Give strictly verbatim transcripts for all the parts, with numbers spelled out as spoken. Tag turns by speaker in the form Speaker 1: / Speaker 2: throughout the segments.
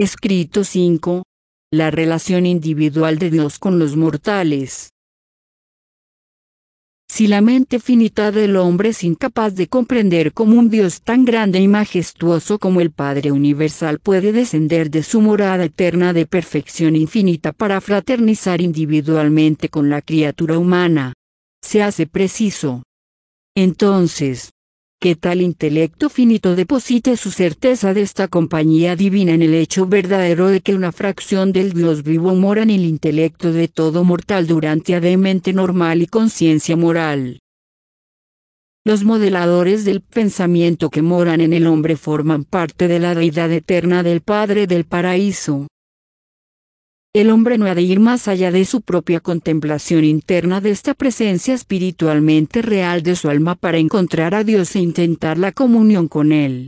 Speaker 1: Escrito cinco. La relación individual de Dios con los mortales. Si la mente finita del hombre es incapaz de comprender cómo un Dios tan grande y majestuoso como el Padre Universal puede descender de su morada eterna de perfección infinita para fraternizar individualmente con la criatura humana, se hace preciso, entonces, que tal intelecto finito deposite su certeza de esta compañía divina en el hecho verdadero de que una fracción del Dios vivo mora en el intelecto de todo mortal durante de mente normal y conciencia moral. Los modeladores del pensamiento que moran en el hombre forman parte de la deidad eterna del Padre del Paraíso. El hombre no ha de ir más allá de su propia contemplación interna de esta presencia espiritualmente real de su alma para encontrar a Dios e intentar la comunión con Él.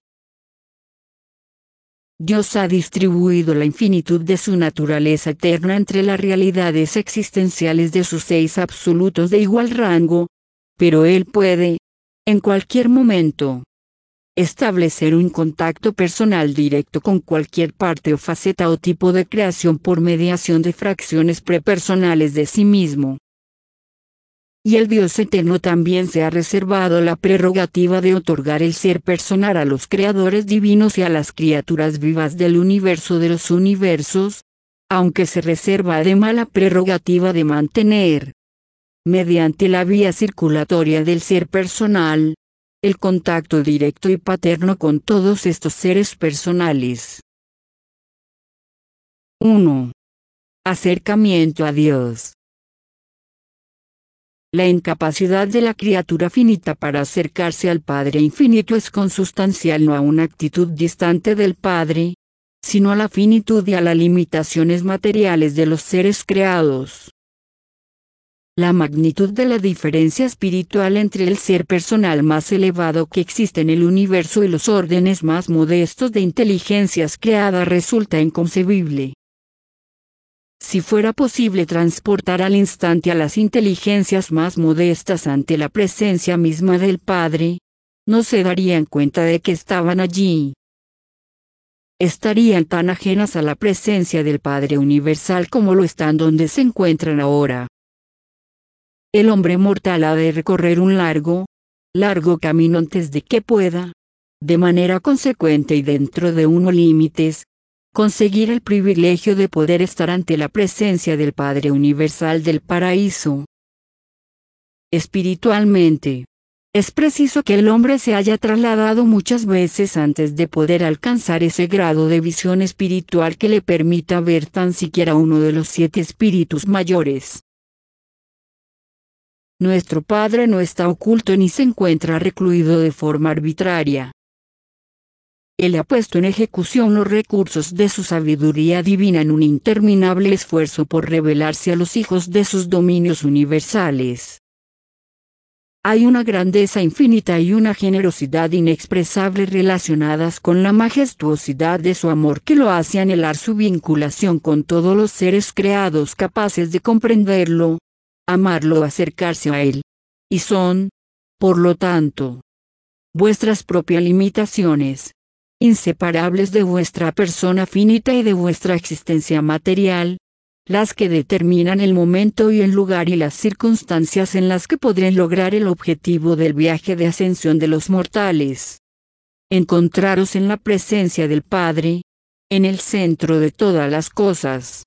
Speaker 1: Dios ha distribuido la infinitud de su naturaleza eterna entre las realidades existenciales de sus seis absolutos de igual rango, pero Él puede, en cualquier momento, establecer un contacto personal directo con cualquier parte o faceta o tipo de creación por mediación de fracciones prepersonales de sí mismo. Y el Dios eterno también se ha reservado la prerrogativa de otorgar el ser personal a los creadores divinos y a las criaturas vivas del universo de los universos, aunque se reserva además la prerrogativa de mantener, mediante la vía circulatoria del ser personal, el contacto directo y paterno con todos estos seres personales. uno. Acercamiento a Dios. La incapacidad de la criatura finita para acercarse al Padre infinito es consustancial no a una actitud distante del Padre, sino a la finitud y a las limitaciones materiales de los seres creados. La magnitud de la diferencia espiritual entre el ser personal más elevado que existe en el universo y los órdenes más modestos de inteligencias creadas resulta inconcebible. Si fuera posible transportar al instante a las inteligencias más modestas ante la presencia misma del Padre, no se darían cuenta de que estaban allí. Estarían tan ajenas a la presencia del Padre Universal como lo están donde se encuentran ahora. El hombre mortal ha de recorrer un largo, largo camino antes de que pueda, de manera consecuente y dentro de unos límites, conseguir el privilegio de poder estar ante la presencia del Padre Universal del Paraíso. Espiritualmente, es preciso que el hombre se haya trasladado muchas veces antes de poder alcanzar ese grado de visión espiritual que le permita ver tan siquiera uno de los siete espíritus mayores. Nuestro Padre no está oculto ni se encuentra recluido de forma arbitraria. Él ha puesto en ejecución los recursos de su sabiduría divina en un interminable esfuerzo por revelarse a los hijos de sus dominios universales. Hay una grandeza infinita y una generosidad inexpresable relacionadas con la majestuosidad de su amor que lo hace anhelar su vinculación con todos los seres creados capaces de comprenderlo, amarlo o acercarse a él, y son, por lo tanto, vuestras propias limitaciones, inseparables de vuestra persona finita y de vuestra existencia material, las que determinan el momento y el lugar y las circunstancias en las que podrán lograr el objetivo del viaje de ascensión de los mortales. Encontraros en la presencia del Padre, en el centro de todas las cosas.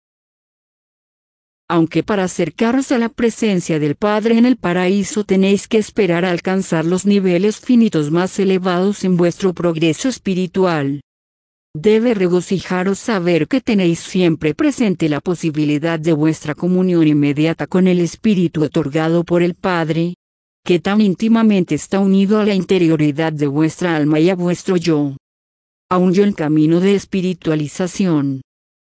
Speaker 1: Aunque para acercaros a la presencia del Padre en el paraíso tenéis que esperar a alcanzar los niveles finitos más elevados en vuestro progreso espiritual, debe regocijaros saber que tenéis siempre presente la posibilidad de vuestra comunión inmediata con el Espíritu otorgado por el Padre, que tan íntimamente está unido a la interioridad de vuestra alma y a vuestro yo. A un yo en camino de espiritualización.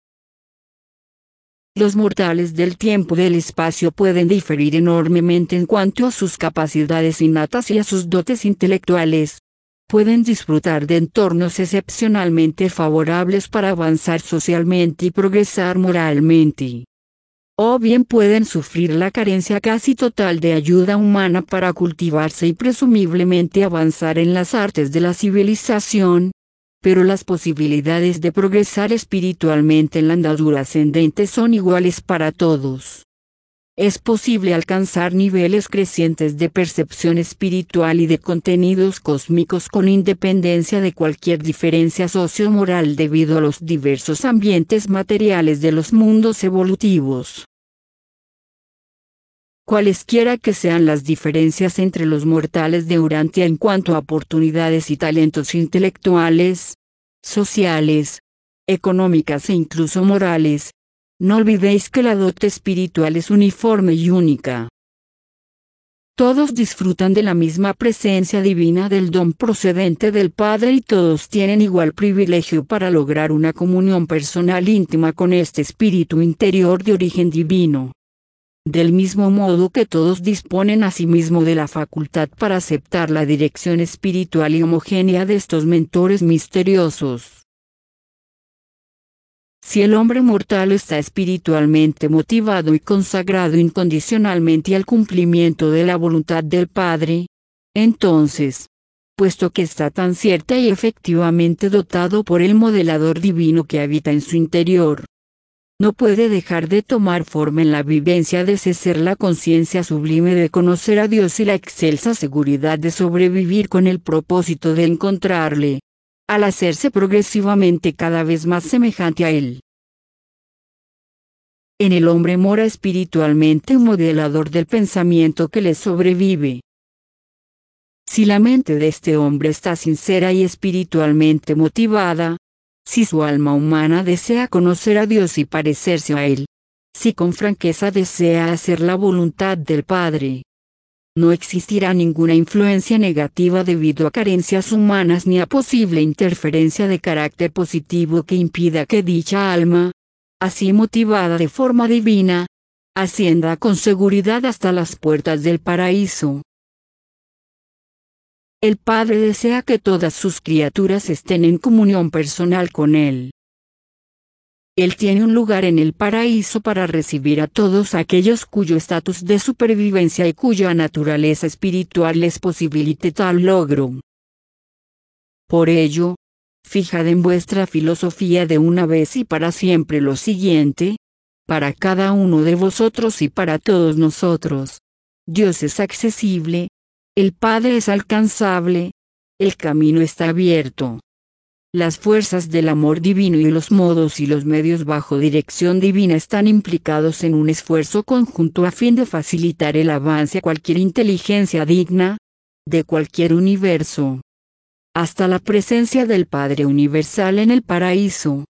Speaker 1: Los mortales del tiempo y del espacio pueden diferir enormemente en cuanto a sus capacidades innatas y a sus dotes intelectuales. Pueden disfrutar de entornos excepcionalmente favorables para avanzar socialmente y progresar moralmente. O bien pueden sufrir la carencia casi total de ayuda humana para cultivarse y presumiblemente avanzar en las artes de la civilización, pero las posibilidades de progresar espiritualmente en la andadura ascendente son iguales para todos. Es posible alcanzar niveles crecientes de percepción espiritual y de contenidos cósmicos con independencia de cualquier diferencia sociomoral debido a los diversos ambientes materiales de los mundos evolutivos. Cualesquiera que sean las diferencias entre los mortales de Urantia en cuanto a oportunidades y talentos intelectuales, sociales, económicas e incluso morales, no olvidéis que la dote espiritual es uniforme y única. Todos disfrutan de la misma presencia divina del don procedente del Padre y todos tienen igual privilegio para lograr una comunión personal íntima con este espíritu interior de origen divino. Del mismo modo que todos disponen asimismo de la facultad para aceptar la dirección espiritual y homogénea de estos mentores misteriosos. Si el hombre mortal está espiritualmente motivado y consagrado incondicionalmente al cumplimiento de la voluntad del Padre, entonces, puesto que está tan cierta y efectivamente dotado por el modelador divino que habita en su interior, no puede dejar de tomar forma en la vivencia de ese ser la conciencia sublime de conocer a Dios y la excelsa seguridad de sobrevivir con el propósito de encontrarle, al hacerse progresivamente cada vez más semejante a Él. En el hombre mora espiritualmente un modelador del pensamiento que le sobrevive. Si la mente de este hombre está sincera y espiritualmente motivada, si su alma humana desea conocer a Dios y parecerse a Él, si con franqueza desea hacer la voluntad del Padre, no existirá ninguna influencia negativa debido a carencias humanas ni a posible interferencia de carácter positivo que impida que dicha alma, así motivada de forma divina, ascienda con seguridad hasta las puertas del paraíso. El Padre desea que todas sus criaturas estén en comunión personal con Él. Él tiene un lugar en el paraíso para recibir a todos aquellos cuyo estatus de supervivencia y cuya naturaleza espiritual les posibilite tal logro. Por ello, fijad en vuestra filosofía de una vez y para siempre lo siguiente: para cada uno de vosotros y para todos nosotros, Dios es accesible, el Padre es alcanzable, el camino está abierto. Las fuerzas del amor divino y los modos y los medios bajo dirección divina están implicados en un esfuerzo conjunto a fin de facilitar el avance a cualquier inteligencia digna, de cualquier universo, hasta la presencia del Padre Universal en el paraíso.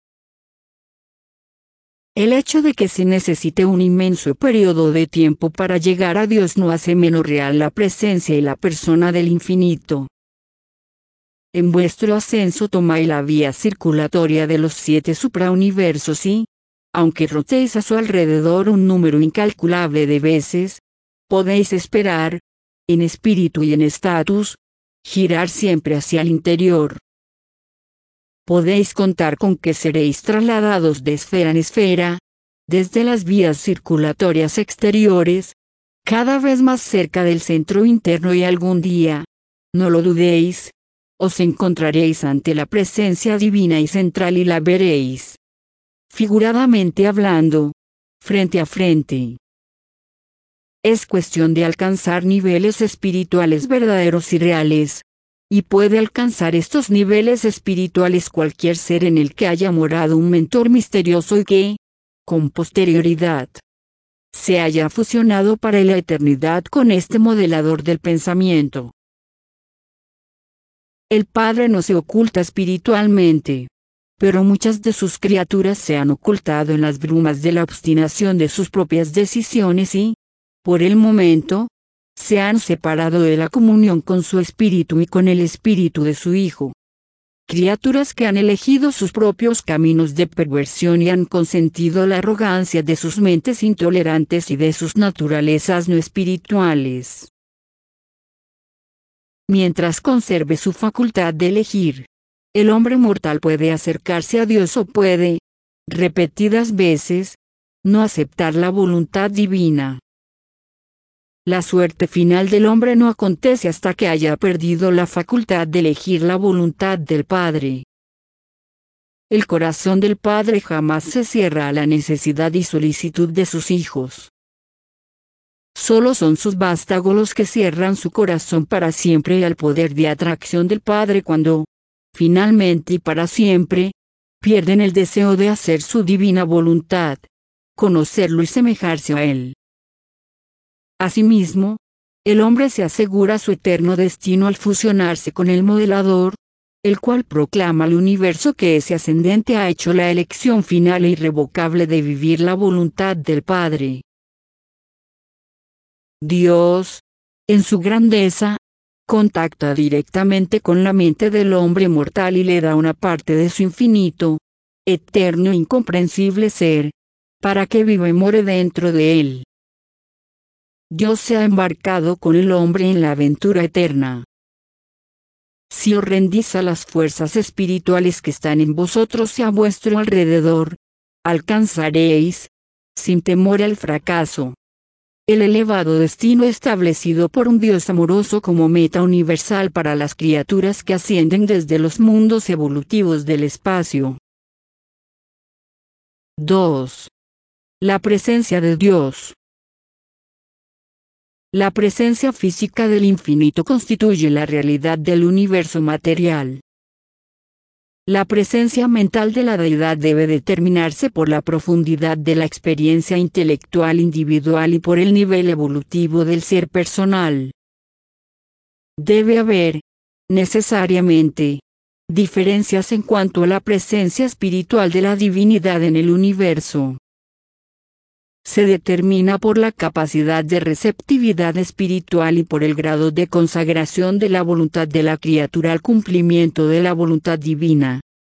Speaker 1: El hecho de que se necesite un inmenso periodo de tiempo para llegar a Dios no hace menos real la presencia y la persona del infinito. En vuestro ascenso tomáis la vía circulatoria de los siete suprauniversos y, aunque rotéis a su alrededor un número incalculable de veces, podéis esperar, en espíritu y en estatus, girar siempre hacia el interior. Podéis contar con que seréis trasladados de esfera en esfera, desde las vías circulatorias exteriores, cada vez más cerca del centro interno y algún día, no lo dudéis, os encontraréis ante la presencia divina y central y la veréis, figuradamente hablando, frente a frente. Es cuestión de alcanzar niveles espirituales verdaderos y reales, y puede alcanzar estos niveles espirituales cualquier ser en el que haya morado un mentor misterioso y que, con posterioridad, se haya fusionado para la eternidad con este modelador del pensamiento. El Padre no se oculta espiritualmente, pero muchas de sus criaturas se han ocultado en las brumas de la obstinación de sus propias decisiones y, por el momento, se han separado de la comunión con su espíritu y con el espíritu de su Hijo. Criaturas que han elegido sus propios caminos de perversión y han consentido la arrogancia de sus mentes intolerantes y de sus naturalezas no espirituales. Mientras conserve su facultad de elegir, el hombre mortal puede acercarse a Dios o puede, repetidas veces, no aceptar la voluntad divina. La suerte final del hombre no acontece hasta que haya perdido la facultad de elegir la voluntad del Padre. el corazón del Padre jamás se cierra a la necesidad y solicitud de sus hijos. Solo son sus vástagos los que cierran su corazón para siempre al poder de atracción del Padre cuando, finalmente y para siempre, pierden el deseo de hacer su divina voluntad, conocerlo y semejarse a Él. Asimismo, el hombre se asegura su eterno destino al fusionarse con el modelador, el cual proclama al universo que ese ascendente ha hecho la elección final e irrevocable de vivir la voluntad del Padre. Dios, en su grandeza, contacta directamente con la mente del hombre mortal y le da una parte de su infinito, eterno e incomprensible ser, para que viva y more dentro de él. Dios se ha embarcado con el hombre en la aventura eterna. Si os rendís a las fuerzas espirituales que están en vosotros y a vuestro alrededor, alcanzaréis, sin temor al fracaso, el elevado destino establecido por un Dios amoroso como meta universal para las criaturas que ascienden desde los mundos evolutivos del espacio. dos. La presencia de Dios. La presencia física del infinito constituye la realidad del universo material. La presencia mental de la deidad debe determinarse por la profundidad de la experiencia intelectual individual y por el nivel evolutivo del ser personal. Debe haber, necesariamente, diferencias en cuanto a la presencia espiritual de la divinidad en el universo. Se determina por la capacidad de receptividad espiritual y por el grado de consagración de la voluntad de la criatura al cumplimiento de la voluntad divina.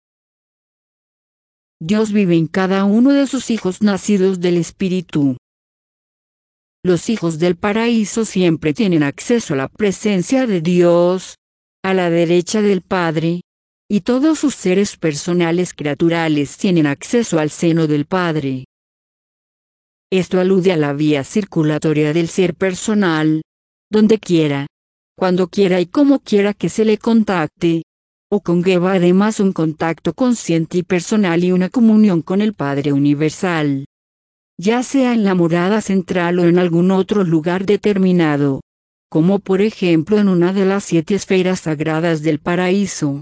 Speaker 1: Dios vive en cada uno de sus hijos nacidos del Espíritu. Los hijos del paraíso siempre tienen acceso a la presencia de Dios, a la derecha del Padre, y todos sus seres personales criaturales tienen acceso al seno del Padre. Esto alude a la vía circulatoria del ser personal, donde quiera, cuando quiera y como quiera que se le contacte, o conlleva además un contacto consciente y personal y una comunión con el Padre Universal, ya sea en la morada central o en algún otro lugar determinado, como por ejemplo en una de las siete esferas sagradas del paraíso.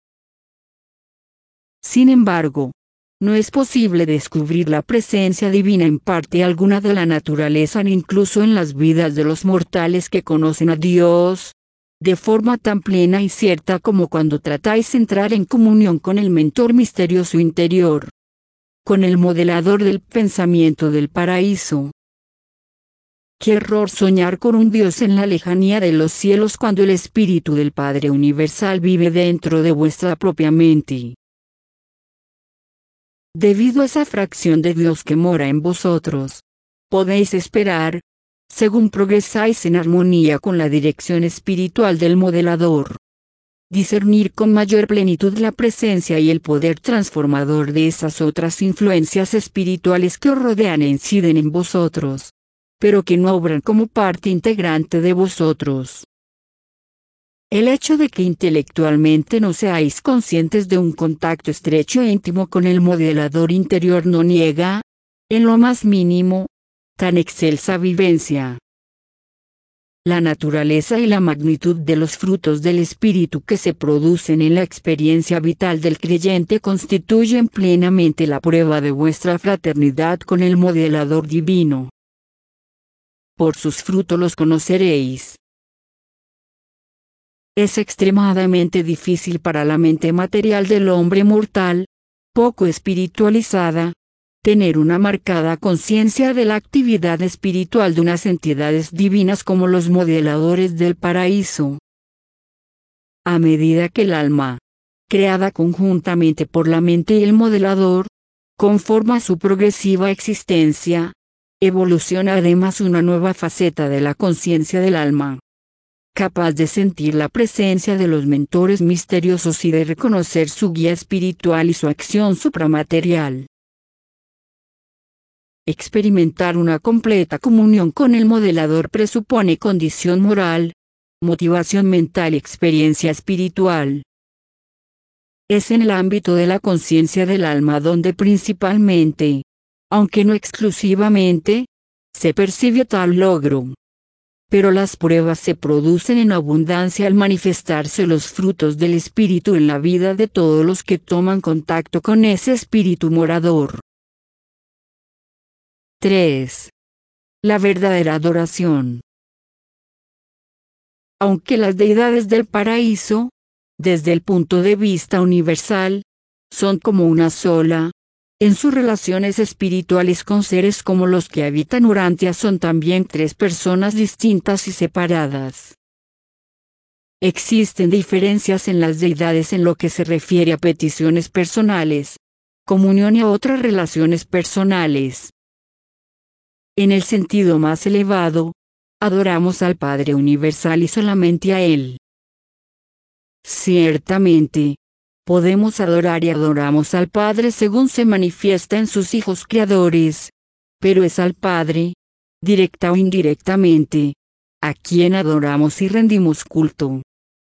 Speaker 1: Sin embargo, no es posible descubrir la presencia divina en parte alguna de la naturaleza ni incluso en las vidas de los mortales que conocen a Dios, de forma tan plena y cierta como cuando tratáis de entrar en comunión con el mentor misterioso interior, con el modelador del pensamiento del paraíso. Qué error soñar con un Dios en la lejanía de los cielos cuando el Espíritu del Padre Universal vive dentro de vuestra propia mente. Debido a esa fracción de Dios que mora en vosotros, podéis esperar, según progresáis en armonía con la dirección espiritual del modelador, discernir con mayor plenitud la presencia y el poder transformador de esas otras influencias espirituales que os rodean e inciden en vosotros, pero que no obran como parte integrante de vosotros. El hecho de que intelectualmente no seáis conscientes de un contacto estrecho e íntimo con el modelador interior no niega, en lo más mínimo, tan excelsa vivencia. La naturaleza y la magnitud de los frutos del espíritu que se producen en la experiencia vital del creyente constituyen plenamente la prueba de vuestra fraternidad con el modelador divino. Por sus frutos los conoceréis. Es extremadamente difícil para la mente material del hombre mortal, poco espiritualizada, tener una marcada conciencia de la actividad espiritual de unas entidades divinas como los modeladores del paraíso. A medida que el alma, creada conjuntamente por la mente y el modelador, conforma su progresiva existencia, evoluciona además una nueva faceta de la conciencia del alma, capaz de sentir la presencia de los mentores misteriosos y de reconocer su guía espiritual y su acción supramaterial. Experimentar una completa comunión con el modelador presupone condición moral, motivación mental y experiencia espiritual. es en el ámbito de la conciencia del alma donde principalmente, aunque no exclusivamente, se percibe tal logro. Pero las pruebas se producen en abundancia al manifestarse los frutos del espíritu en la vida de todos los que toman contacto con ese espíritu morador. tres. La verdadera adoración. Aunque las deidades del paraíso, desde el punto de vista universal, son como una sola, en sus relaciones espirituales con seres como los que habitan Urantia son también tres personas distintas y separadas. Existen diferencias en las deidades en lo que se refiere a peticiones personales, comunión y a otras relaciones personales. En el sentido más elevado, adoramos al Padre Universal y solamente a Él. Ciertamente, podemos adorar y adoramos al Padre según se manifiesta en sus hijos creadores, pero es al Padre, directa o indirectamente, a quien adoramos y rendimos culto.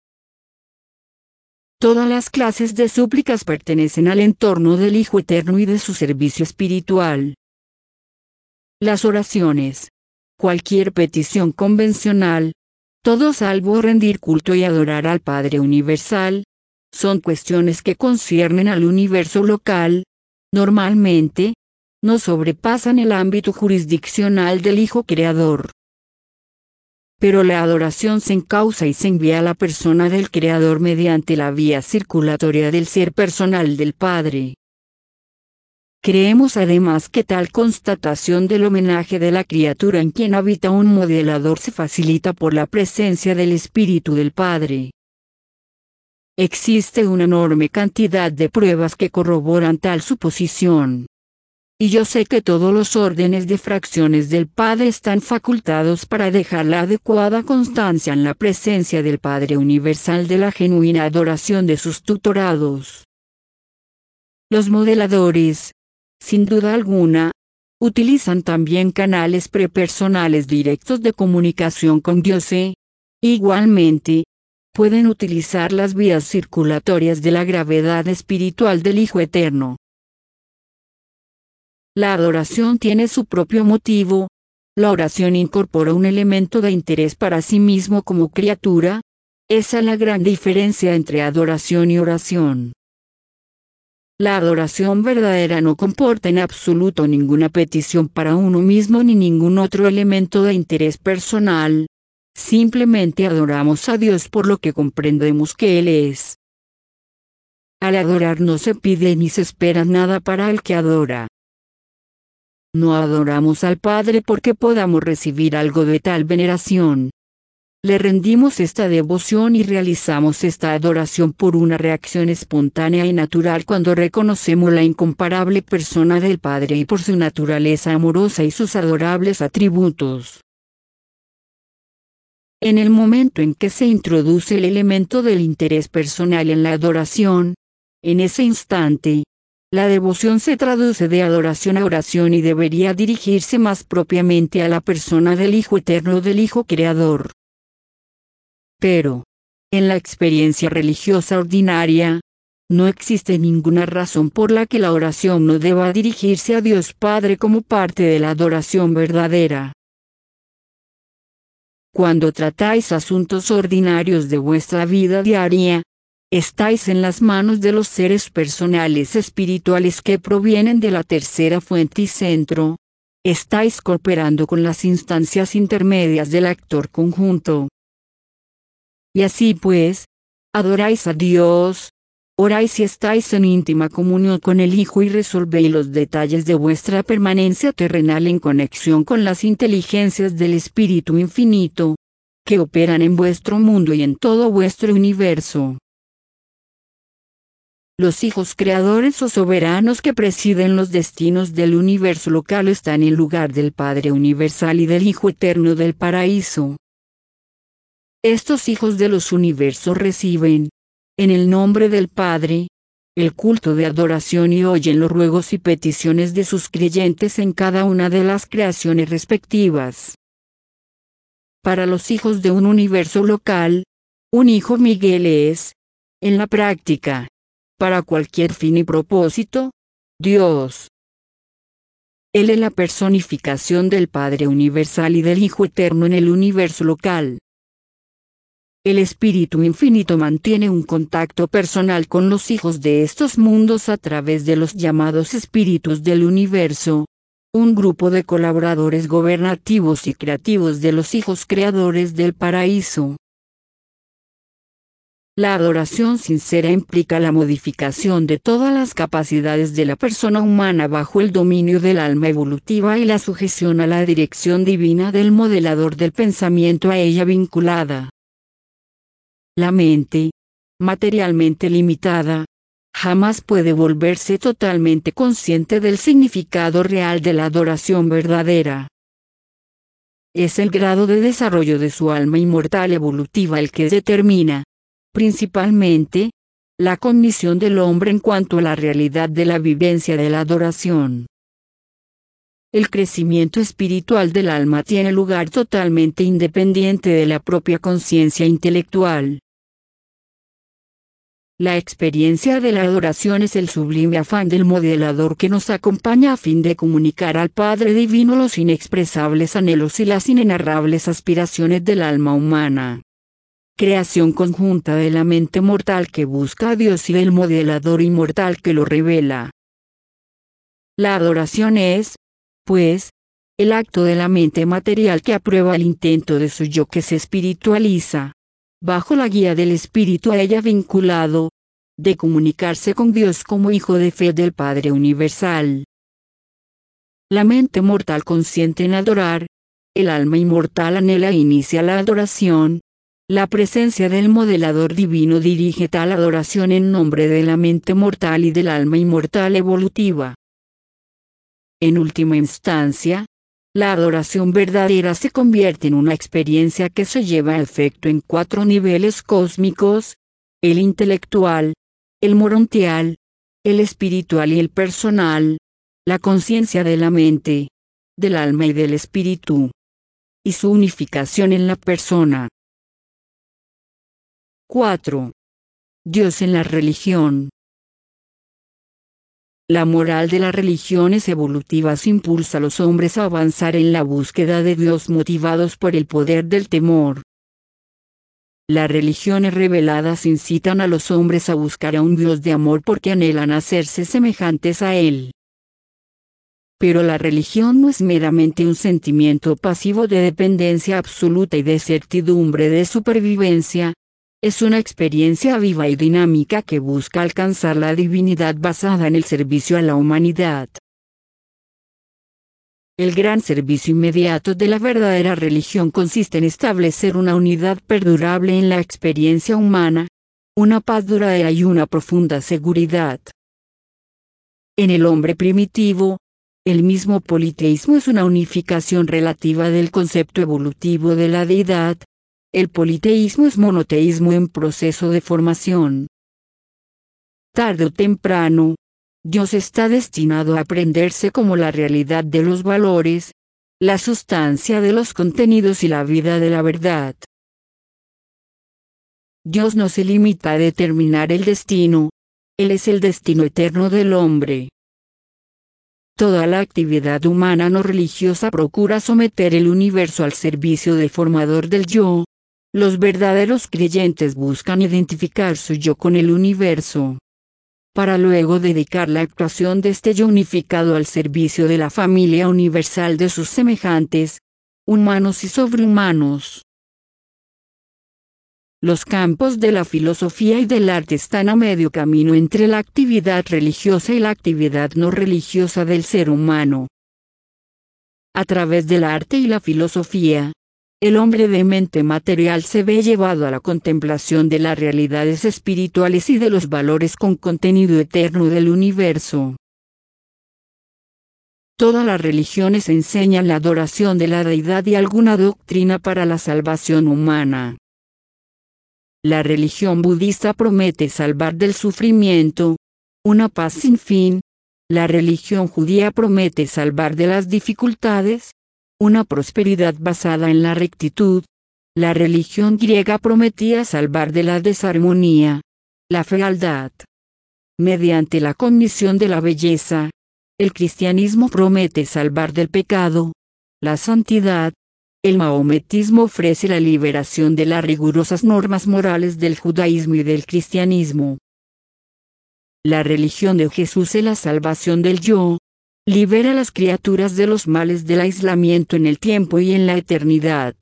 Speaker 1: Todas las clases de súplicas pertenecen al entorno del Hijo Eterno y de su servicio espiritual. Las oraciones, cualquier petición convencional, todo salvo rendir culto y adorar al Padre Universal, son cuestiones que conciernen al universo local, normalmente, no sobrepasan el ámbito jurisdiccional del Hijo Creador. Pero la adoración se encausa y se envía a la persona del Creador mediante la vía circulatoria del ser personal del Padre. Creemos además que tal constatación del homenaje de la criatura en quien habita un modelador se facilita por la presencia del Espíritu del Padre. Existe una enorme cantidad de pruebas que corroboran tal suposición. Y yo sé que todos los órdenes de fracciones del Padre están facultados para dejar la adecuada constancia en la presencia del Padre Universal de la genuina adoración de sus tutorados. Los modeladores, sin duda alguna, utilizan también canales prepersonales directos de comunicación con Dios e, igualmente, pueden utilizar las vías circulatorias de la gravedad espiritual del Hijo Eterno. La adoración tiene su propio motivo. La oración incorpora un elemento de interés para sí mismo como criatura. Esa es la gran diferencia entre adoración y oración. La adoración verdadera no comporta en absoluto ninguna petición para uno mismo ni ningún otro elemento de interés personal. Simplemente adoramos a Dios por lo que comprendemos que Él es. Al adorar no se pide ni se espera nada para el que adora. No adoramos al Padre porque podamos recibir algo de tal veneración. Le rendimos esta devoción y realizamos esta adoración por una reacción espontánea y natural cuando reconocemos la incomparable persona del Padre y por su naturaleza amorosa y sus adorables atributos. En el momento en que se introduce el elemento del interés personal en la adoración, en ese instante, la devoción se traduce de adoración a oración y debería dirigirse más propiamente a la persona del Hijo Eterno del Hijo Creador. Pero, en la experiencia religiosa ordinaria, no existe ninguna razón por la que la oración no deba dirigirse a Dios Padre como parte de la adoración verdadera. Cuando tratáis asuntos ordinarios de vuestra vida diaria, estáis en las manos de los seres personales espirituales que provienen de la tercera fuente y centro. Estáis cooperando con las instancias intermedias del actor conjunto. Y así pues, adoráis a Dios, oráis y estáis en íntima comunión con el Hijo y resolvéis los detalles de vuestra permanencia terrenal en conexión con las inteligencias del Espíritu Infinito, que operan en vuestro mundo y en todo vuestro universo. Los hijos creadores o soberanos que presiden los destinos del universo local están en lugar del Padre Universal y del Hijo Eterno del Paraíso. Estos hijos de los universos reciben, en el nombre del Padre, el culto de adoración y oyen los ruegos y peticiones de sus creyentes en cada una de las creaciones respectivas. Para los hijos de un universo local, un hijo Miguel es, en la práctica, para cualquier fin y propósito, Dios. Él es la personificación del Padre Universal y del Hijo Eterno en el universo local. El Espíritu Infinito mantiene un contacto personal con los hijos de estos mundos a través de los llamados espíritus del universo, un grupo de colaboradores gobernativos y creativos de los hijos creadores del paraíso. La adoración sincera implica la modificación de todas las capacidades de la persona humana bajo el dominio del alma evolutiva y la sujeción a la dirección divina del modelador del pensamiento a ella vinculada. La mente, materialmente limitada, jamás puede volverse totalmente consciente del significado real de la adoración verdadera. Es el grado de desarrollo de su alma inmortal evolutiva el que determina, principalmente, la cognición del hombre en cuanto a la realidad de la vivencia de la adoración. El crecimiento espiritual del alma tiene lugar totalmente independiente de la propia conciencia intelectual. La experiencia de la adoración es el sublime afán del modelador que nos acompaña a fin de comunicar al Padre Divino los inexpresables anhelos y las inenarrables aspiraciones del alma humana. Creación conjunta de la mente mortal que busca a Dios y del modelador inmortal que lo revela. La adoración es, pues, el acto de la mente material que aprueba el intento de su yo que se espiritualiza, bajo la guía del espíritu a ella vinculado, de comunicarse con Dios como hijo de fe del Padre Universal. La mente mortal consiente en adorar, el alma inmortal anhela e inicia la adoración, la presencia del modelador divino dirige tal adoración en nombre de la mente mortal y del alma inmortal evolutiva. En última instancia, la adoración verdadera se convierte en una experiencia que se lleva a efecto en cuatro niveles cósmicos: el intelectual, el morontial, el espiritual y el personal, la conciencia de la mente, del alma y del espíritu, y su unificación en la persona. cuatro. Dios en la religión. La moral de las religiones evolutivas impulsa a los hombres a avanzar en la búsqueda de Dios motivados por el poder del temor. Las religiones reveladas incitan a los hombres a buscar a un Dios de amor porque anhelan hacerse semejantes a Él. Pero la religión no es meramente un sentimiento pasivo de dependencia absoluta y de certidumbre de supervivencia. Es una experiencia viva y dinámica que busca alcanzar la divinidad basada en el servicio a la humanidad. El gran servicio inmediato de la verdadera religión consiste en establecer una unidad perdurable en la experiencia humana, una paz duradera y una profunda seguridad. En el hombre primitivo, el mismo politeísmo es una unificación relativa del concepto evolutivo de la deidad. El politeísmo es monoteísmo en proceso de formación. Tarde o temprano, Dios está destinado a aprenderse como la realidad de los valores, la sustancia de los contenidos y la vida de la verdad. Dios no se limita a determinar el destino, Él es el destino eterno del hombre. Toda la actividad humana no religiosa procura someter el universo al servicio del formador del yo. Los verdaderos creyentes buscan identificar su yo con el universo, para luego dedicar la actuación de este yo unificado al servicio de la familia universal de sus semejantes, humanos y sobrehumanos. Los campos de la filosofía y del arte están a medio camino entre la actividad religiosa y la actividad no religiosa del ser humano. A través del arte y la filosofía, el hombre de mente material se ve llevado a la contemplación de las realidades espirituales y de los valores con contenido eterno del universo. Todas las religiones enseñan la adoración de la deidad y alguna doctrina para la salvación humana. La religión budista promete salvar del sufrimiento, una paz sin fin. La religión judía promete salvar de las dificultades, una prosperidad basada en la rectitud. La religión griega prometía salvar de la desarmonía, la fealdad. mediante la cognición de la belleza, el cristianismo promete salvar del pecado, la santidad. El maometismo ofrece la liberación de las rigurosas normas morales del judaísmo y del cristianismo. La religión de Jesús es la salvación del yo. Libera a las criaturas de los males del aislamiento en el tiempo y en la eternidad.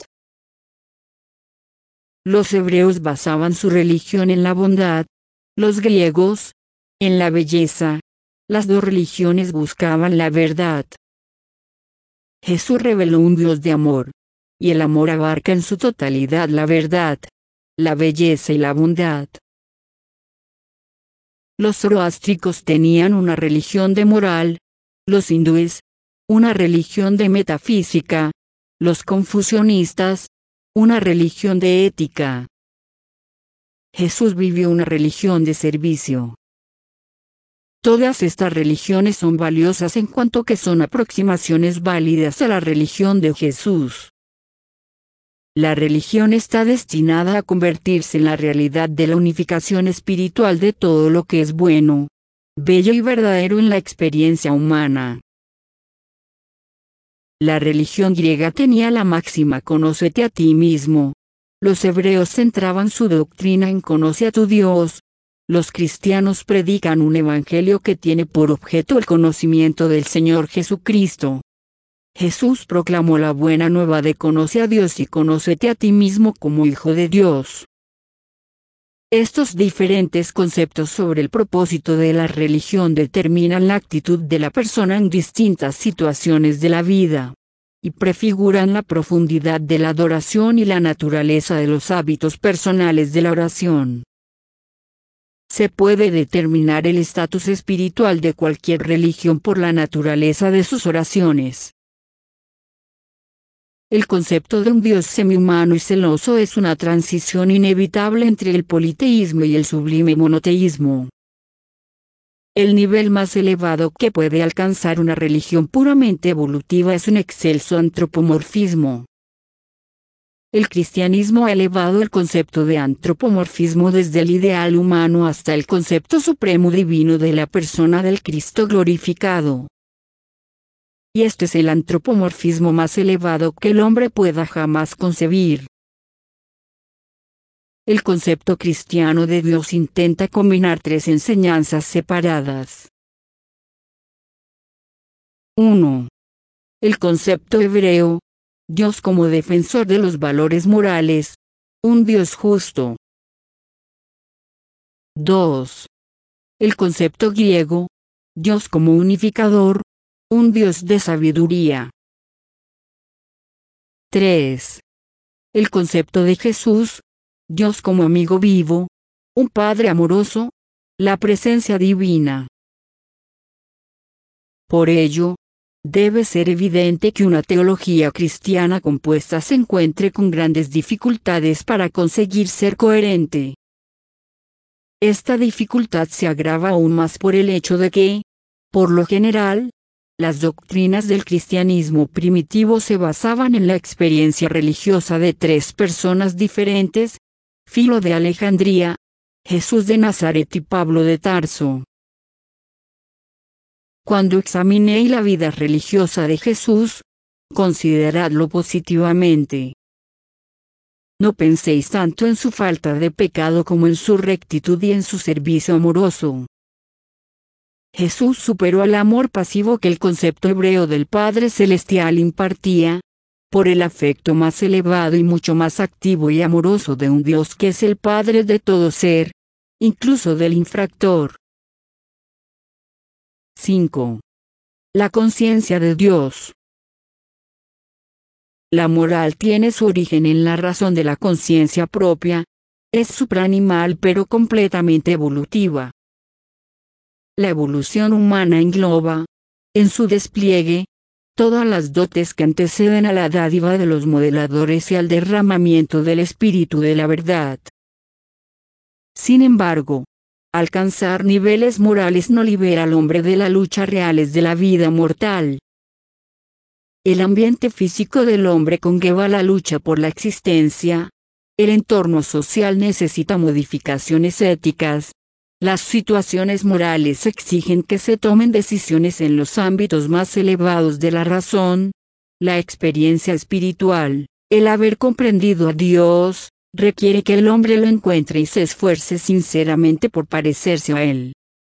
Speaker 1: Los hebreos basaban su religión en la bondad, los griegos, en la belleza. Las dos religiones buscaban la verdad. Jesús reveló un Dios de amor, y el amor abarca en su totalidad la verdad, la belleza y la bondad. Los zoroástricos tenían una religión de moral, los hindúes, una religión de metafísica, los confucionistas, una religión de ética. Jesús vivió una religión de servicio. Todas estas religiones son valiosas en cuanto que son aproximaciones válidas a la religión de Jesús. La religión está destinada a convertirse en la realidad de la unificación espiritual de todo lo que es bueno, bello y verdadero en la experiencia humana. La religión griega tenía la máxima conócete a ti mismo. Los hebreos centraban su doctrina en conoce a tu Dios. Los cristianos predican un evangelio que tiene por objeto el conocimiento del Señor Jesucristo. Jesús proclamó la buena nueva de conoce a Dios y conócete a ti mismo como hijo de Dios. Estos diferentes conceptos sobre el propósito de la religión determinan la actitud de la persona en distintas situaciones de la vida, y prefiguran la profundidad de la adoración y la naturaleza de los hábitos personales de la oración. Se puede determinar el estatus espiritual de cualquier religión por la naturaleza de sus oraciones. El concepto de un Dios semihumano y celoso es una transición inevitable entre el politeísmo y el sublime monoteísmo. El nivel más elevado que puede alcanzar una religión puramente evolutiva es un excelso antropomorfismo. El cristianismo ha elevado el concepto de antropomorfismo desde el ideal humano hasta el concepto supremo divino de la persona del Cristo glorificado. Y este es el antropomorfismo más elevado que el hombre pueda jamás concebir. El concepto cristiano de Dios intenta combinar tres enseñanzas separadas. uno. El concepto hebreo, Dios como defensor de los valores morales, un Dios justo. dos. El concepto griego, Dios como unificador, un Dios de sabiduría. tres. El concepto de Jesús, Dios como amigo vivo, un Padre amoroso, la presencia divina. Por ello, debe ser evidente que una teología cristiana compuesta se encuentre con grandes dificultades para conseguir ser coherente. Esta dificultad se agrava aún más por el hecho de que, por lo general, las doctrinas del cristianismo primitivo se basaban en la experiencia religiosa de tres personas diferentes: Filo de Alejandría, Jesús de Nazaret y Pablo de Tarso. Cuando examinéis la vida religiosa de Jesús, consideradlo positivamente. No penséis tanto en su falta de pecado como en su rectitud y en su servicio amoroso. Jesús superó al amor pasivo que el concepto hebreo del Padre Celestial impartía, por el afecto más elevado y mucho más activo y amoroso de un Dios que es el Padre de todo ser, incluso del infractor. cinco. La conciencia de Dios. La moral tiene su origen en la razón de la conciencia propia, es supraanimal pero completamente evolutiva. La evolución humana engloba, en su despliegue, todas las dotes que anteceden a la dádiva de los modeladores y al derramamiento del espíritu de la verdad. Sin embargo, alcanzar niveles morales no libera al hombre de la lucha reales de la vida mortal. El ambiente físico del hombre conlleva la lucha por la existencia. El entorno social necesita modificaciones éticas. Las situaciones morales exigen que se tomen decisiones en los ámbitos más elevados de la razón. La experiencia espiritual, el haber comprendido a Dios, requiere que el hombre lo encuentre y se esfuerce sinceramente por parecerse a Él.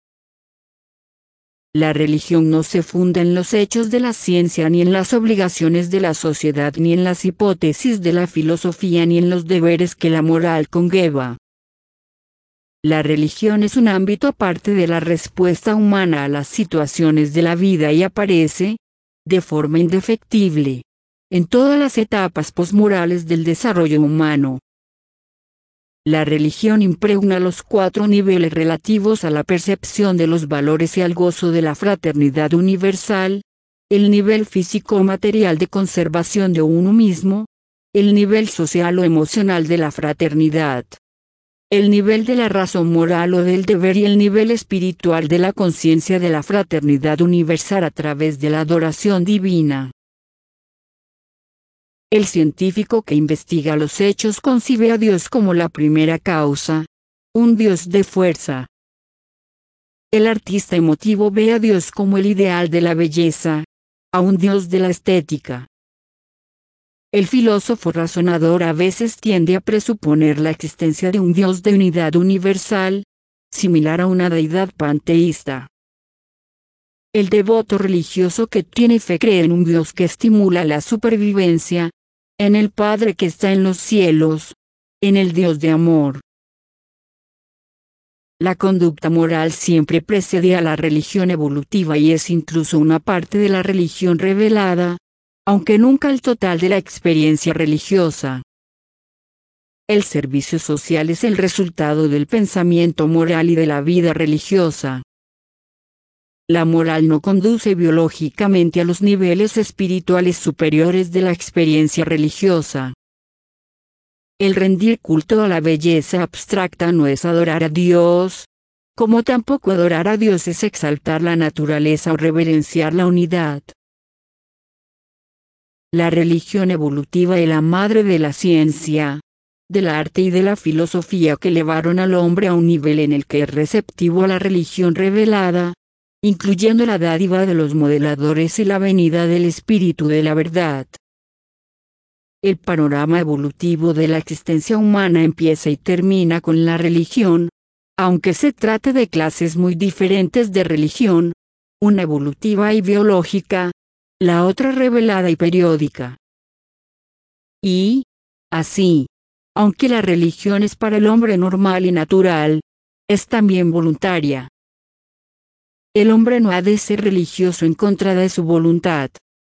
Speaker 1: La religión no se funda en los hechos de la ciencia ni en las obligaciones de la sociedad ni en las hipótesis de la filosofía ni en los deberes que la moral conlleva. La religión es un ámbito aparte de la respuesta humana a las situaciones de la vida y aparece, de forma indefectible, en todas las etapas posmorales del desarrollo humano. La religión impregna los cuatro niveles relativos a la percepción de los valores y al gozo de la fraternidad universal: el nivel físico-material de conservación de uno mismo, el nivel social o emocional de la fraternidad, el nivel de la razón moral o del deber y el nivel espiritual de la conciencia de la fraternidad universal a través de la adoración divina. El científico que investiga los hechos concibe a Dios como la primera causa, un Dios de fuerza. El artista emotivo ve a Dios como el ideal de la belleza, a un Dios de la estética. El filósofo razonador a veces tiende a presuponer la existencia de un Dios de unidad universal, similar a una deidad panteísta. El devoto religioso que tiene fe cree en un Dios que estimula la supervivencia, en el Padre que está en los cielos, en el Dios de amor. La conducta moral siempre precede a la religión evolutiva y es incluso una parte de la religión revelada, aunque nunca el total de la experiencia religiosa. El servicio social es el resultado del pensamiento moral y de la vida religiosa. La moral no conduce biológicamente a los niveles espirituales superiores de la experiencia religiosa. El rendir culto a la belleza abstracta no es adorar a Dios, como tampoco adorar a Dios es exaltar la naturaleza o reverenciar la unidad. La religión evolutiva es la madre de la ciencia, del arte y de la filosofía que elevaron al hombre a un nivel en el que es receptivo a la religión revelada, incluyendo la dádiva de los modeladores y la venida del Espíritu de la verdad. El panorama evolutivo de la existencia humana empieza y termina con la religión, aunque se trate de clases muy diferentes de religión, una evolutiva y biológica, la otra revelada y periódica. Y, así, aunque la religión es para el hombre normal y natural, es también voluntaria. El hombre no ha de ser religioso en contra de su voluntad.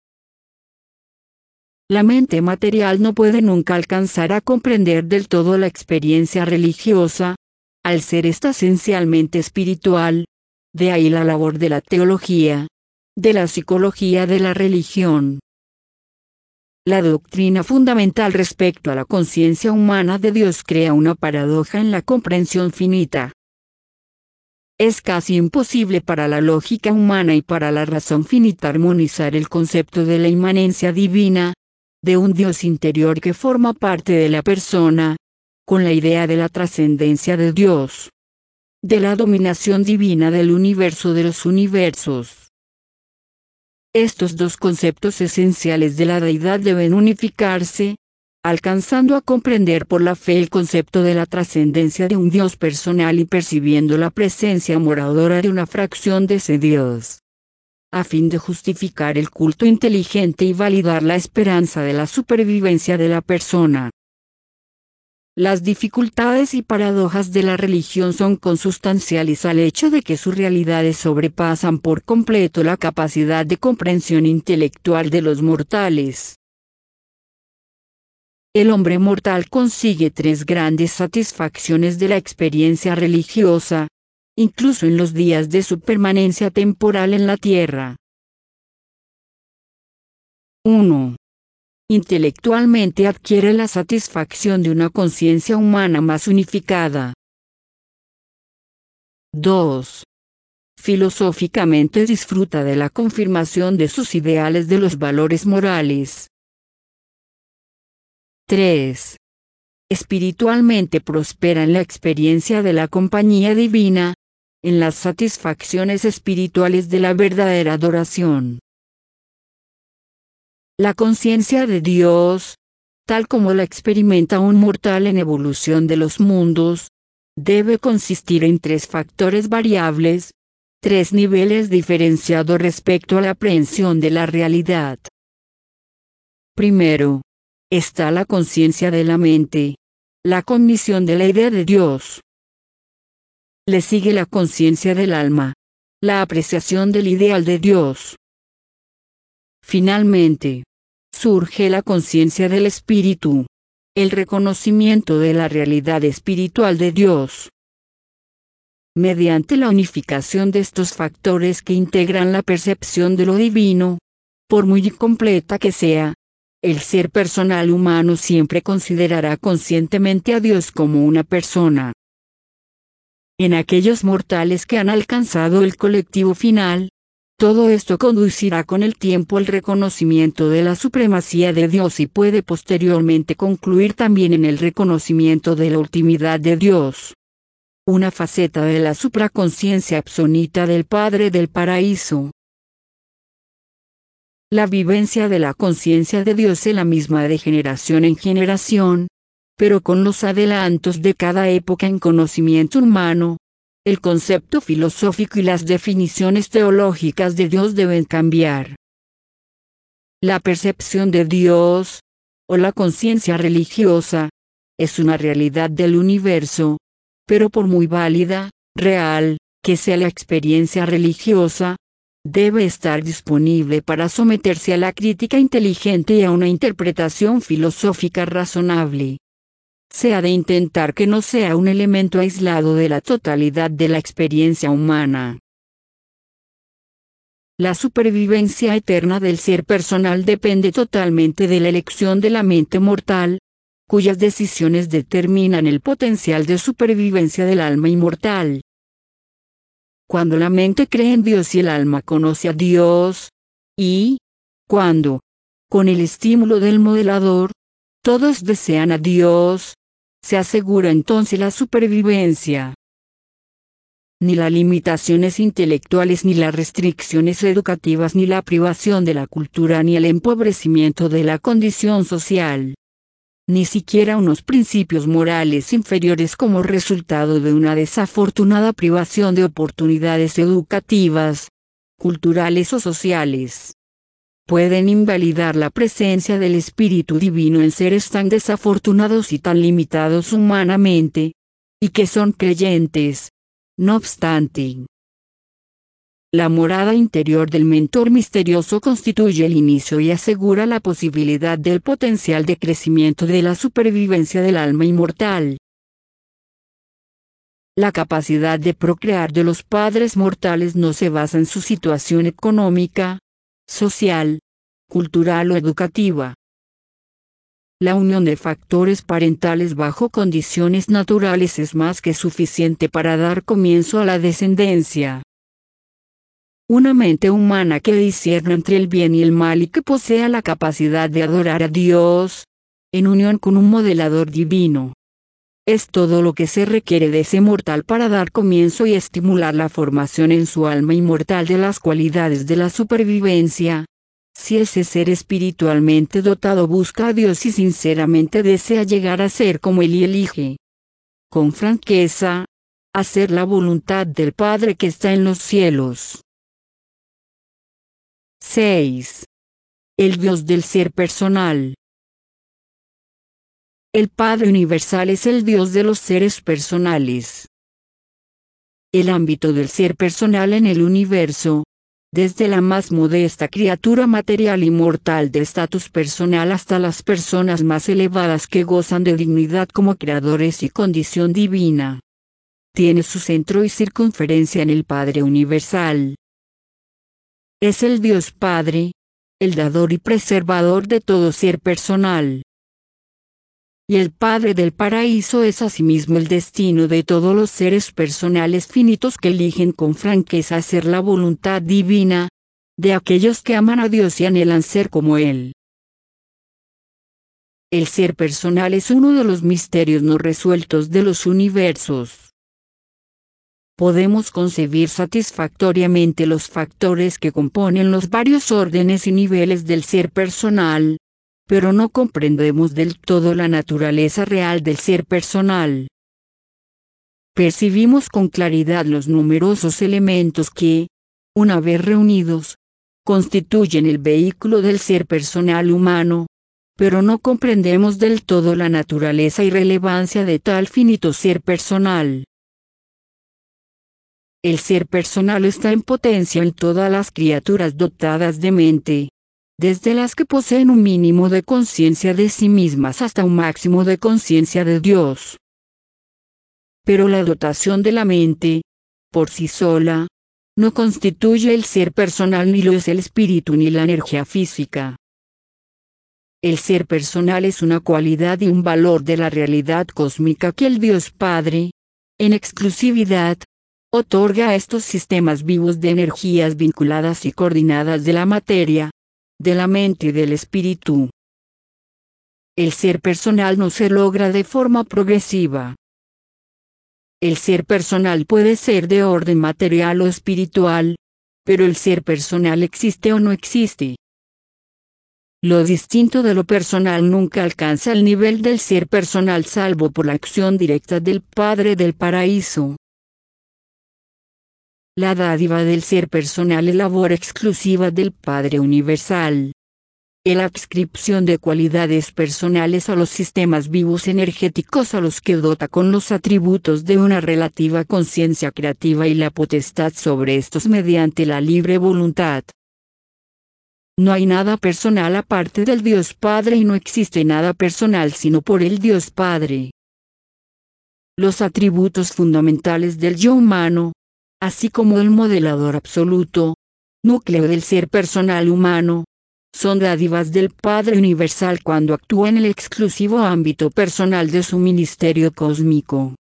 Speaker 1: La mente material no puede nunca alcanzar a comprender del todo la experiencia religiosa, al ser esta esencialmente espiritual, de ahí la labor de la teología, de la psicología de la religión. La doctrina fundamental respecto a la conciencia humana de Dios crea una paradoja en la comprensión finita. Es casi imposible para la lógica humana y para la razón finita armonizar el concepto de la inmanencia divina, de un Dios interior que forma parte de la persona, con la idea de la trascendencia de Dios, de la dominación divina del universo de los universos. Estos dos conceptos esenciales de la deidad deben unificarse, alcanzando a comprender por la fe el concepto de la trascendencia de un Dios personal y percibiendo la presencia moradora de una fracción de ese Dios, a fin de justificar el culto inteligente y validar la esperanza de la supervivencia de la persona. Las dificultades y paradojas de la religión son consustanciales al hecho de que sus realidades sobrepasan por completo la capacidad de comprensión intelectual de los mortales. El hombre mortal consigue tres grandes satisfacciones de la experiencia religiosa, incluso en los días de su permanencia temporal en la tierra. uno. Intelectualmente adquiere la satisfacción de una conciencia humana más unificada. dos. Filosóficamente disfruta de la confirmación de sus ideales de los valores morales. tres. Espiritualmente prospera en la experiencia de la compañía divina, en las satisfacciones espirituales de la verdadera adoración. La conciencia de Dios, tal como la experimenta un mortal en evolución de los mundos, debe consistir en tres factores variables, tres niveles diferenciados respecto a la aprehensión de la realidad. Primero, está la conciencia de la mente, la cognición de la idea de Dios. Le sigue la conciencia del alma, la apreciación del ideal de Dios. Finalmente, surge la conciencia del espíritu, el reconocimiento de la realidad espiritual de Dios. Mediante la unificación de estos factores que integran la percepción de lo divino, por muy incompleta que sea, el ser personal humano siempre considerará conscientemente a Dios como una persona. En aquellos mortales que han alcanzado el colectivo final, todo esto conducirá con el tiempo al reconocimiento de la supremacía de Dios y puede posteriormente concluir también en el reconocimiento de la ultimidad de Dios. Una faceta de la supraconciencia absoluta del Padre del Paraíso. La vivencia de la conciencia de Dios es la misma de generación en generación, pero con los adelantos de cada época en conocimiento humano, el concepto filosófico y las definiciones teológicas de Dios deben cambiar. La percepción de Dios, o la conciencia religiosa, es una realidad del universo, pero por muy válida, real, que sea la experiencia religiosa, debe estar disponible para someterse a la crítica inteligente y a una interpretación filosófica razonable. Se ha de intentar que no sea un elemento aislado de la totalidad de la experiencia humana. La supervivencia eterna del ser personal depende totalmente de la elección de la mente mortal, cuyas decisiones determinan el potencial de supervivencia del alma inmortal. Cuando la mente cree en Dios y el alma conoce a Dios, y, cuando, con el estímulo del modelador, todos desean a Dios, se asegura entonces la supervivencia. Ni las limitaciones intelectuales, ni las restricciones educativas, ni la privación de la cultura, ni el empobrecimiento de la condición social, ni siquiera unos principios morales inferiores como resultado de una desafortunada privación de oportunidades educativas, culturales o sociales, pueden invalidar la presencia del Espíritu Divino en seres tan desafortunados y tan limitados humanamente, y que son creyentes. No obstante, la morada interior del mentor misterioso constituye el inicio y asegura la posibilidad del potencial de crecimiento de la supervivencia del alma inmortal. La capacidad de procrear de los padres mortales no se basa en su situación económica, social, cultural o educativa. La unión de factores parentales bajo condiciones naturales es más que suficiente para dar comienzo a la descendencia. Una mente humana que discierne entre el bien y el mal y que posea la capacidad de adorar a Dios, en unión con un modelador divino, es todo lo que se requiere de ese mortal para dar comienzo y estimular la formación en su alma inmortal de las cualidades de la supervivencia. Si ese ser espiritualmente dotado busca a Dios y sinceramente desea llegar a ser como Él y elige, con franqueza, hacer la voluntad del Padre que está en los cielos. seis. El Dios del ser personal. El Padre Universal es el Dios de los seres personales. El ámbito del ser personal en el universo, desde la más modesta criatura material y mortal de estatus personal hasta las personas más elevadas que gozan de dignidad como creadores y condición divina, tiene su centro y circunferencia en el Padre Universal. Es el Dios Padre, el dador y preservador de todo ser personal. Y el Padre del Paraíso es asimismo el destino de todos los seres personales finitos que eligen con franqueza hacer la voluntad divina, de aquellos que aman a Dios y anhelan ser como Él. El ser personal es uno de los misterios no resueltos de los universos. podemos concebir satisfactoriamente los factores que componen los varios órdenes y niveles del ser personal, pero no comprendemos del todo la naturaleza real del ser personal. Percibimos con claridad los numerosos elementos que, una vez reunidos, constituyen el vehículo del ser personal humano, pero no comprendemos del todo la naturaleza y relevancia de tal finito ser personal. El ser personal está en potencia en todas las criaturas dotadas de mente, desde las que poseen un mínimo de conciencia de sí mismas hasta un máximo de conciencia de Dios. Pero la dotación de la mente, por sí sola, no constituye el ser personal ni lo es el espíritu ni la energía física. El ser personal es una cualidad y un valor de la realidad cósmica que el Dios Padre, en exclusividad, otorga a estos sistemas vivos de energías vinculadas y coordinadas de la materia, de la mente y del espíritu. El ser personal no se logra de forma progresiva. El ser personal puede ser de orden material o espiritual, pero el ser personal existe o no existe. Lo distinto de lo personal nunca alcanza el nivel del ser personal salvo por la acción directa del Padre del Paraíso. La dádiva del ser personal es labor exclusiva del Padre Universal. La adscripción de cualidades personales a los sistemas vivos energéticos a los que dota con los atributos de una relativa conciencia creativa y la potestad sobre estos mediante la libre voluntad. No hay nada personal aparte del Dios Padre y no existe nada personal sino por el Dios Padre. Los atributos fundamentales del yo humano, así como el modelador absoluto, núcleo del ser personal humano, son dádivas del Padre Universal cuando actúa en el exclusivo ámbito personal de su ministerio cósmico.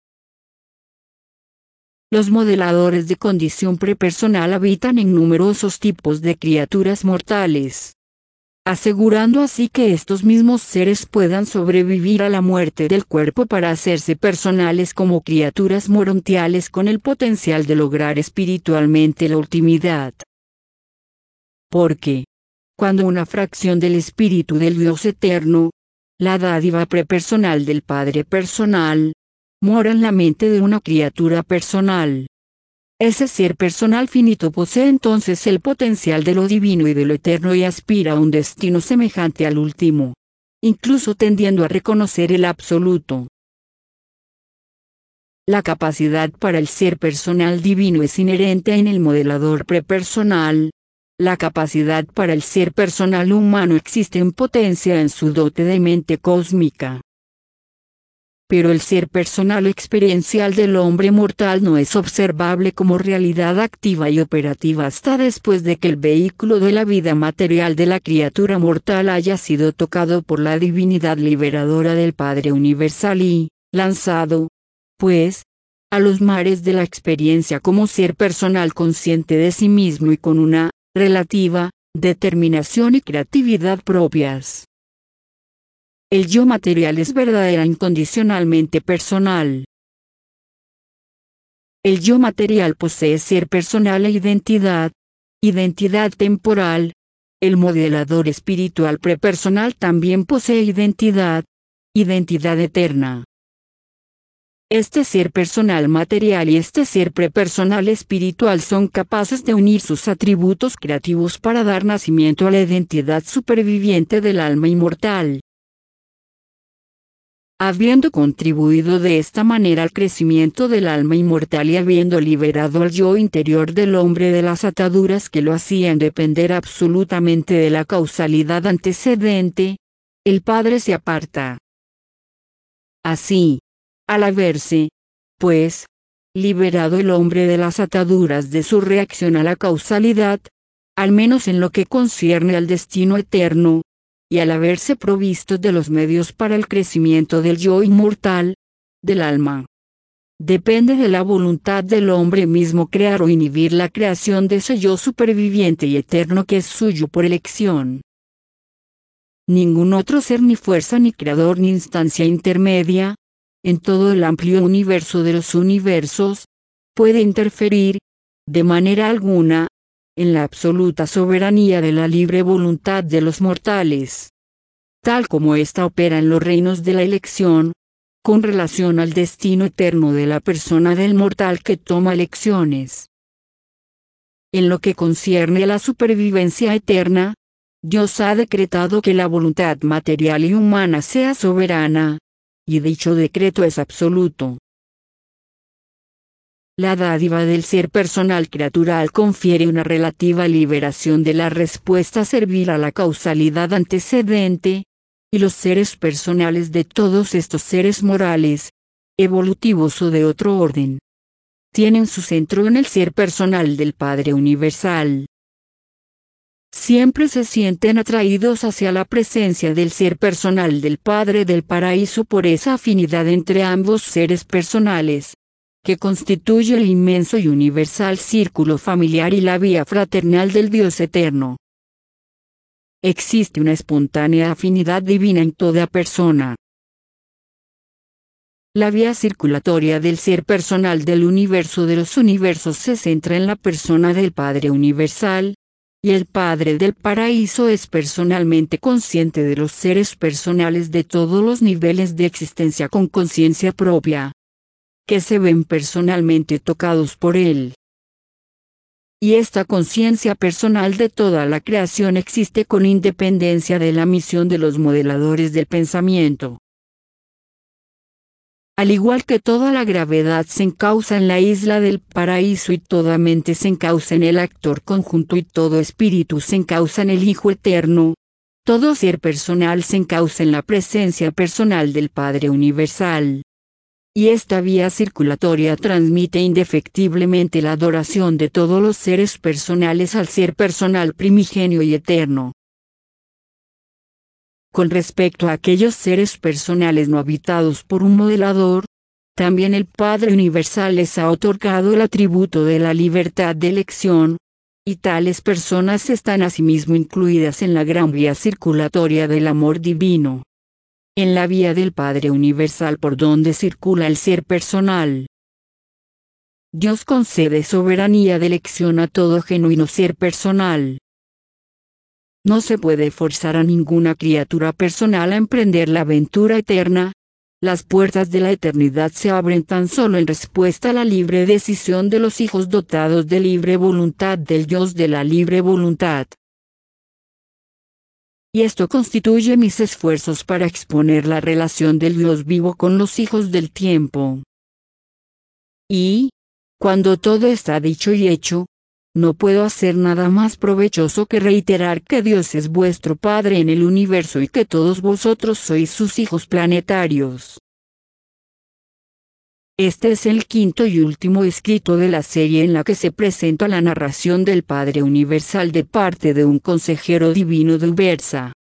Speaker 1: Los modeladores de condición prepersonal habitan en numerosos tipos de criaturas mortales, asegurando así que estos mismos seres puedan sobrevivir a la muerte del cuerpo para hacerse personales como criaturas morontiales con el potencial de lograr espiritualmente la ultimidad. Porque, cuando una fracción del espíritu del Dios eterno, la dádiva prepersonal del Padre personal, mora en la mente de una criatura personal, ese ser personal finito posee entonces el potencial de lo divino y de lo eterno y aspira a un destino semejante al último, incluso tendiendo a reconocer el absoluto. La capacidad para el ser personal divino es inherente en el modelador prepersonal. La capacidad para el ser personal humano existe en potencia en su dote de mente cósmica. Pero el ser personal experiencial del hombre mortal no es observable como realidad activa y operativa hasta después de que el vehículo de la vida material de la criatura mortal haya sido tocado por la divinidad liberadora del Padre Universal y, lanzado, pues, a los mares de la experiencia como ser personal consciente de sí mismo y con una relativa determinación y creatividad propias. El yo material es verdadera incondicionalmente personal. El yo material posee ser personal e identidad, identidad temporal. El modelador espiritual prepersonal también posee identidad, identidad eterna. Este ser personal material y este ser prepersonal espiritual son capaces de unir sus atributos creativos para dar nacimiento a la identidad superviviente del alma inmortal. Habiendo contribuido de esta manera al crecimiento del alma inmortal y habiendo liberado al yo interior del hombre de las ataduras que lo hacían depender absolutamente de la causalidad antecedente, el Padre se aparta. Así, al haberse, pues, liberado el hombre de las ataduras de su reacción a la causalidad, al menos en lo que concierne al destino eterno, y al haberse provisto de los medios para el crecimiento del yo inmortal, del alma, depende de la voluntad del hombre mismo crear o inhibir la creación de ese yo superviviente y eterno que es suyo por elección. Ningún otro ser ni fuerza ni creador ni instancia intermedia, en todo el amplio universo de los universos, puede interferir, de manera alguna, en la absoluta soberanía de la libre voluntad de los mortales, tal como ésta opera en los reinos de la elección, con relación al destino eterno de la persona del mortal que toma elecciones. En lo que concierne a la supervivencia eterna, Dios ha decretado que la voluntad material y humana sea soberana, y dicho decreto es absoluto. La dádiva del ser personal criatural confiere una relativa liberación de la respuesta servil a la causalidad antecedente, y los seres personales de todos estos seres morales, evolutivos o de otro orden, tienen su centro en el ser personal del Padre Universal. Siempre se sienten atraídos hacia la presencia del ser personal del Padre del Paraíso por esa afinidad entre ambos seres personales, que constituye el inmenso y universal círculo familiar y la vía fraternal del Dios eterno. Existe una espontánea afinidad divina en toda persona. La vía circulatoria del ser personal del universo de los universos se centra en la persona del Padre Universal, y el Padre del Paraíso es personalmente consciente de los seres personales de todos los niveles de existencia con conciencia propia, que se ven personalmente tocados por él. Y esta conciencia personal de toda la creación existe con independencia de la misión de los modeladores del pensamiento. Al igual que toda la gravedad se encausa en la isla del paraíso y toda mente se encausa en el actor conjunto y todo espíritu se encausa en el Hijo Eterno, todo ser personal se encausa en la presencia personal del Padre Universal. Y esta vía circulatoria transmite indefectiblemente la adoración de todos los seres personales al ser personal primigenio y eterno. Con respecto a aquellos seres personales no habitados por un modelador, también el Padre Universal les ha otorgado el atributo de la libertad de elección, y tales personas están asimismo incluidas en la gran vía circulatoria del amor divino, en la vía del Padre Universal por donde circula el ser personal. Dios concede soberanía de elección a todo genuino ser personal. No se puede forzar a ninguna criatura personal a emprender la aventura eterna. Las puertas de la eternidad se abren tan solo en respuesta a la libre decisión de los hijos dotados de libre voluntad del Dios de la libre voluntad. Y esto constituye mis esfuerzos para exponer la relación del Dios vivo con los hijos del tiempo. Y, cuando todo está dicho y hecho, no puedo hacer nada más provechoso que reiterar que Dios es vuestro Padre en el universo y que todos vosotros sois sus hijos planetarios. Este es el quinto y último escrito de la serie en la que se presenta la narración del Padre Universal de parte de un consejero divino de Ubersa.